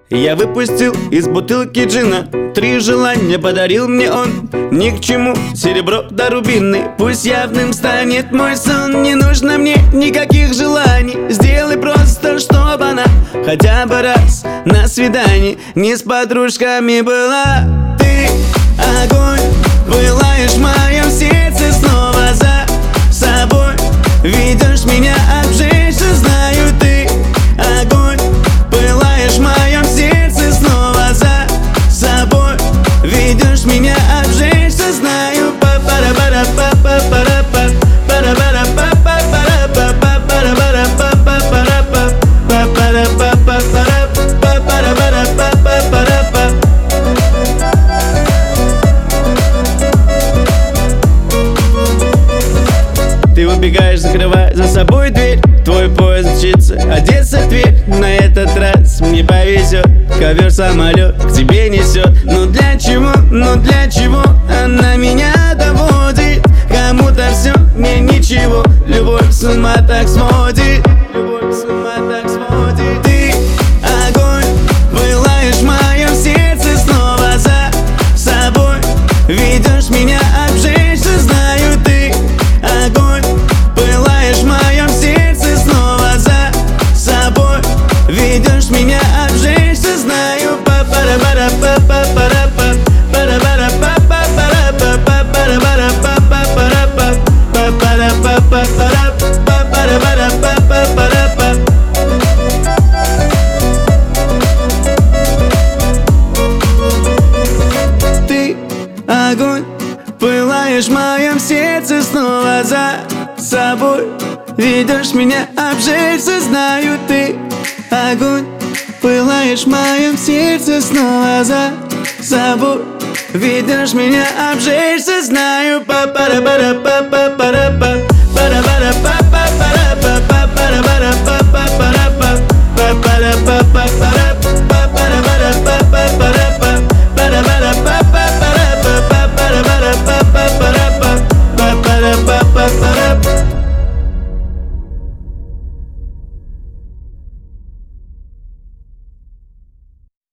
Я выпустил из бутылки джина 3 желания подарил мне он. Ни к чему серебро да рубины, пусть явным станет мой сон. Не нужно мне никаких желаний, сделай просто, чтоб она хотя бы раз на свидании не с подружками была. Ты огонь, пылаешь в моем сердце снова за собой, ведешь меня обжечься, знаю, ты огонь, пылаешь в моем сердце снова за собой, ведешь меня обжечься, знаю. Ты убегаешь, закрывая за собой дверь, твой поезд мчится, одеться в Тверь. На этот раз мне повезет, ковер-самолет к тебе несет. Ну для чего она меня доводит? Кому-то все, мне ничего, любовь с ума так сводит. Любовь с ума так сводит. Ты огонь, пылаешь в моем сердце снова за собой, ведешь меня обжечься, знаю, ты огонь, пылаешь в моем сердце снова за собой, ведешь меня обжечься, знаю. Ты огонь, пылаешь в моем сердце снова за собой, ведешь меня обжечься, знаю, ты огонь, пылаешь в моем сердце снова за собой, ведешь меня обжечься, знаю. Па-пара-пара-па-па-пара-па, пара-пара-па-па-пара-па, пара-пара-па-па.